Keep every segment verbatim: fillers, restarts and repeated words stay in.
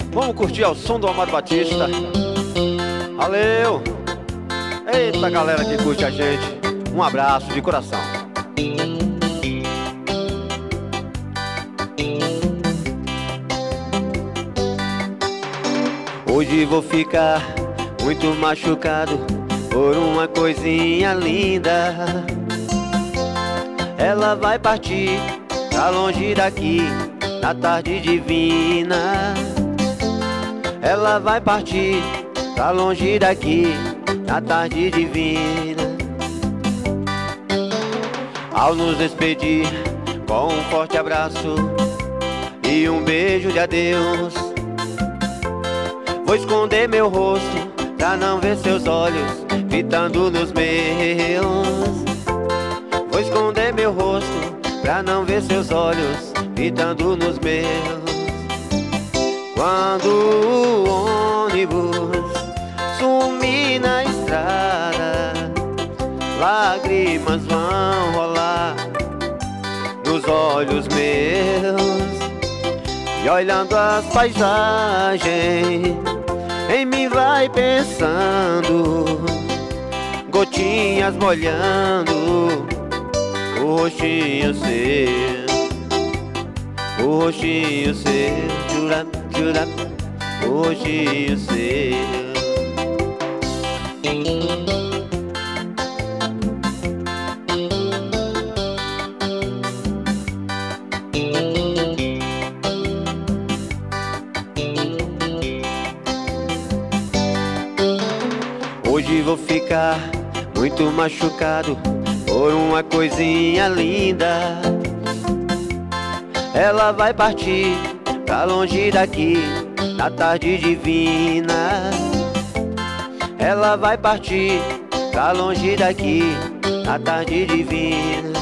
Vamos curtir ao som do Amado Batista. Valeu! Eita galera que curte a gente, um abraço de coração. Hoje vou ficar muito machucado por uma coisinha linda. Ela vai partir pra longe daqui na tarde divina. Ela vai partir pra longe daqui na tarde divina. Ao nos despedir com um forte abraço e um beijo de adeus, vou esconder meu rosto pra não ver seus olhos fitando nos meus. Vou esconder meu rosto pra não ver seus olhos fitando nos meus. Quando o ônibus sumir na estrada, lágrimas vão rolar nos olhos meus. E olhando as paisagens, em mim vai pensando, gotinhas molhando o rostinho seu, o rostinho seu, jura, jura, o rostinho seu. Hoje vou ficar muito machucado por uma coisinha linda. Ela vai partir pra longe daqui na tarde divina. Ela vai partir pra longe daqui na tarde divina.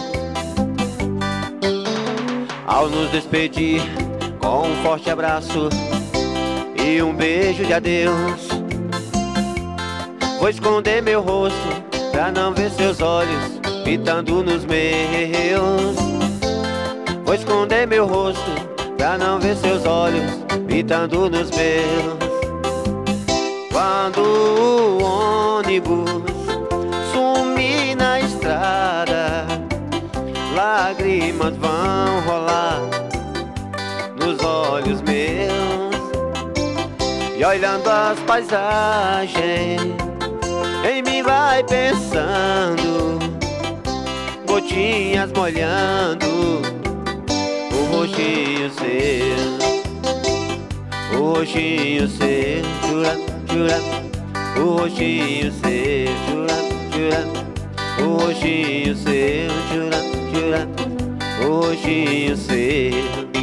Ao nos despedir com um forte abraço e um beijo de adeus, vou esconder meu rosto pra não ver seus olhos fitando nos meus. Vou esconder meu rosto pra não ver seus olhos fitando nos meus. Quando o ônibus sumir na estrada, lágrimas vão rolar nos olhos meus. E olhando as paisagens, em mim vai pensando, gotinhas molhando o rostinho seu, o rostinho seu, jura, jura, o rostinho seu, jura, jura, o rostinho seu, jura, jura, o rostinho seu.